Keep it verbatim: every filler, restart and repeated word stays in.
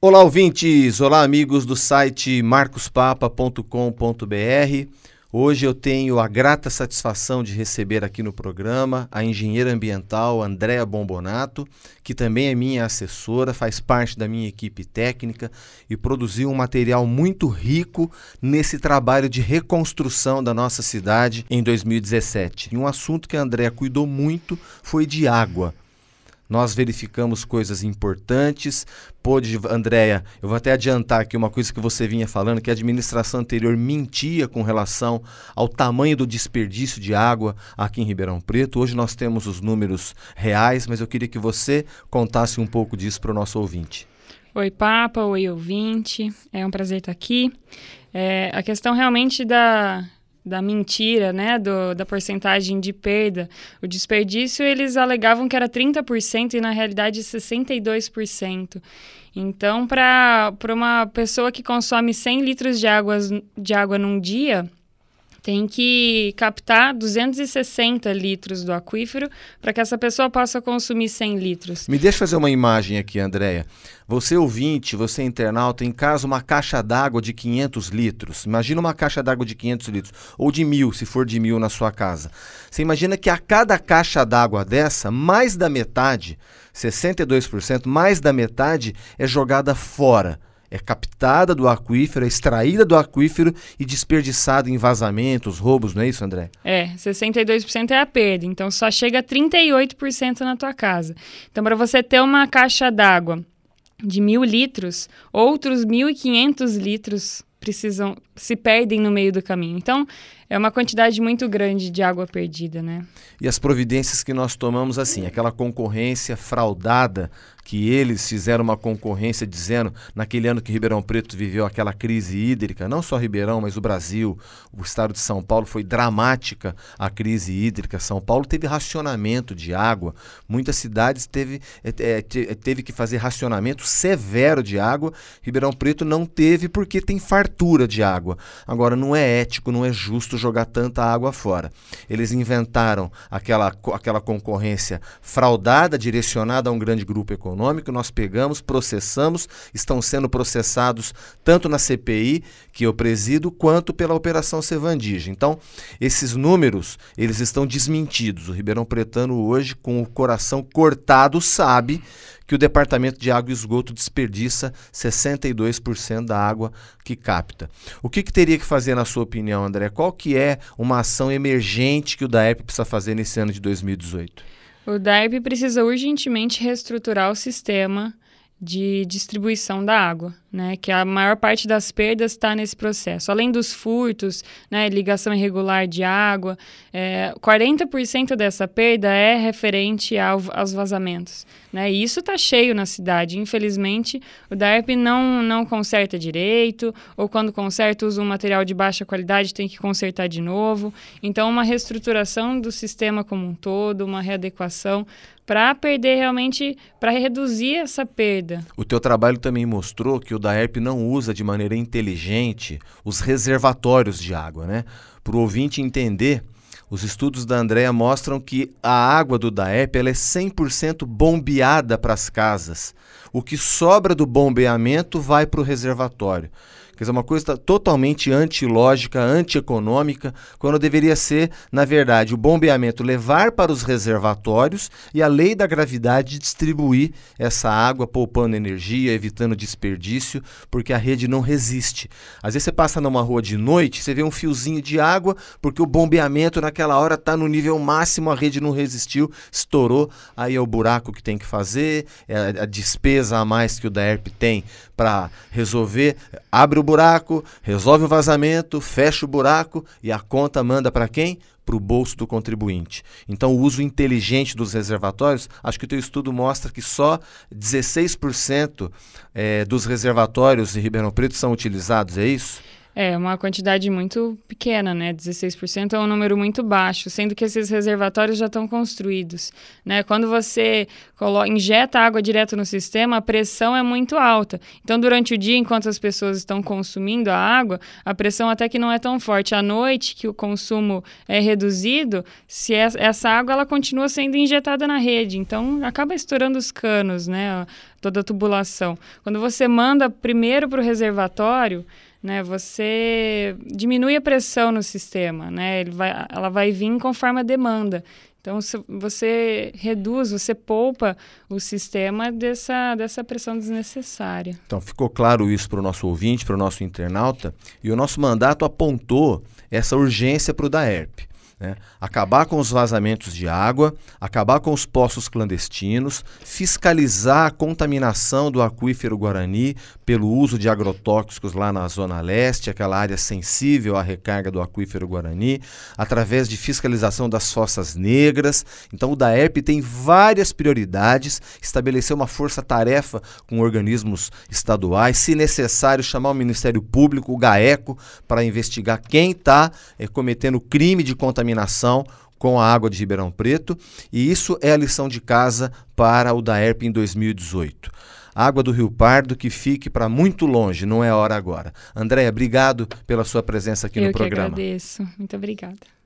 Olá, ouvintes! Olá, amigos do site marcos papa ponto com ponto b r. Hoje eu tenho a grata satisfação de receber aqui no programa a engenheira ambiental Andréa Bombonato, que também é minha assessora, faz parte da minha equipe técnica e produziu um material muito rico nesse trabalho de reconstrução da nossa cidade em dois mil e dezessete. E um assunto que a Andréa cuidou muito foi de água. Nós verificamos coisas importantes. Pôde, Andréa, eu vou até adiantar aqui uma coisa que você vinha falando, que a administração anterior mentia com relação ao tamanho do desperdício de água aqui em Ribeirão Preto. Hoje nós temos os números reais, mas eu queria que você contasse um pouco disso para o nosso ouvinte. Oi, Papa, oi, ouvinte. É um prazer estar aqui. É, a questão realmente da... da mentira, né, do, da porcentagem de perda, o desperdício, eles alegavam que era trinta por cento e na realidade sessenta e dois por cento. Então, para para uma pessoa que consome cem litros de água, de água num dia, tem que captar duzentos e sessenta litros do aquífero para que essa pessoa possa consumir cem litros. Me deixa fazer uma imagem aqui, Andréa. Você ouvinte, você internauta, em casa uma caixa d'água de quinhentos litros. Imagina uma caixa d'água de quinhentos litros, ou de mil, se for de mil na sua casa. Você imagina que a cada caixa d'água dessa, mais da metade, sessenta e dois por cento, mais da metade é jogada fora. É captada do aquífero, é extraída do aquífero e desperdiçada em vazamentos, roubos, não é isso, André? É, sessenta e dois por cento é a perda, então só chega a trinta e oito por cento na tua casa. Então, para você ter uma caixa d'água de mil litros, outros mil e quinhentos litros precisam, se perdem no meio do caminho. Então, é uma quantidade muito grande de água perdida, né? E as providências que nós tomamos, assim, aquela concorrência fraudada, que eles fizeram uma concorrência dizendo, naquele ano que Ribeirão Preto viveu aquela crise hídrica, não só Ribeirão, mas o Brasil, o estado de São Paulo, foi dramática a crise hídrica. São Paulo teve racionamento de água, muitas cidades teve, é, teve que fazer racionamento severo de água. Ribeirão Preto não teve porque tem fartura de água. Agora, não é ético, não é justo jogar tanta água fora. Eles inventaram aquela, aquela concorrência fraudada, direcionada a um grande grupo econômico. Nós pegamos, processamos, estão sendo processados tanto na C P I, que eu presido, quanto pela Operação Sevandija. Então, esses números, eles estão desmentidos. O Ribeirão Pretano hoje, com o coração cortado, sabe que o Departamento de Água e Esgoto desperdiça sessenta e dois por cento da água que capta. O que, que teria que fazer, na sua opinião, André? Qual que é uma ação emergente que o DAERP precisa fazer nesse ano de dois mil e dezoito? O DAERP precisa urgentemente reestruturar o sistema de distribuição da água, né, que a maior parte das perdas está nesse processo. Além dos furtos, né, ligação irregular de água, é, quarenta por cento dessa perda é referente ao, aos vazamentos, né, e isso está cheio na cidade. Infelizmente, o DAERP não, não conserta direito, ou quando conserta usa um material de baixa qualidade, tem que consertar de novo. Então, uma reestruturação do sistema como um todo, uma readequação, para perder realmente, para reduzir essa perda. O teu trabalho também mostrou que o DAERP não usa de maneira inteligente os reservatórios de água, né? Para o ouvinte entender, os estudos da Andréa mostram que a água do DAERP ela é cem por cento bombeada para as casas. O que sobra do bombeamento vai para o reservatório. Quer dizer, uma coisa totalmente antilógica, antieconômica, quando deveria ser, na verdade, o bombeamento levar para os reservatórios e a lei da gravidade distribuir essa água, poupando energia, evitando desperdício, porque a rede não resiste. Às vezes você passa numa rua de noite, você vê um fiozinho de água, porque o bombeamento naquela hora está no nível máximo, a rede não resistiu, estourou, aí é o buraco que tem que fazer, é a despesa a mais que o DAERP tem para resolver, abre o buraco, resolve o vazamento, fecha o buraco e a conta manda para quem? Para o bolso do contribuinte. Então, o uso inteligente dos reservatórios, acho que o teu estudo mostra que só dezesseis por cento é, dos reservatórios em Ribeirão Preto são utilizados, é isso? É uma quantidade muito pequena, né? dezesseis por cento é um número muito baixo, sendo que esses reservatórios já estão construídos, né? Quando você colo- injeta água direto no sistema, a pressão é muito alta. Então, durante o dia, enquanto as pessoas estão consumindo a água, a pressão até que não é tão forte. À noite, que o consumo é reduzido, se essa, essa água ela continua sendo injetada na rede, então acaba estourando os canos, né? Toda a tubulação. Quando você manda primeiro para o reservatório, né, você diminui a pressão no sistema, né, ele vai, ela vai vir conforme a demanda. Então, se você reduz, você poupa o sistema dessa, dessa pressão desnecessária. Então, ficou claro isso para o nosso ouvinte, para o nosso internauta, e o nosso mandato apontou essa urgência para o DAERP. Né? Acabar com os vazamentos de água, acabar com os poços clandestinos, fiscalizar a contaminação do aquífero Guarani pelo uso de agrotóxicos lá na Zona Leste, aquela área sensível à recarga do aquífero Guarani, através de fiscalização das fossas negras. Então o DAERP tem várias prioridades, estabelecer uma força-tarefa com organismos estaduais, se necessário chamar o Ministério Público, o GAECO, para investigar quem está é, cometendo crime de contaminação com a água de Ribeirão Preto, e isso é a lição de casa para o DAERP em dois mil e dezoito. Água do Rio Pardo que fique para muito longe, não é hora agora. Andréia, obrigado pela sua presença aqui Eu no programa. Eu que agradeço. Muito obrigada.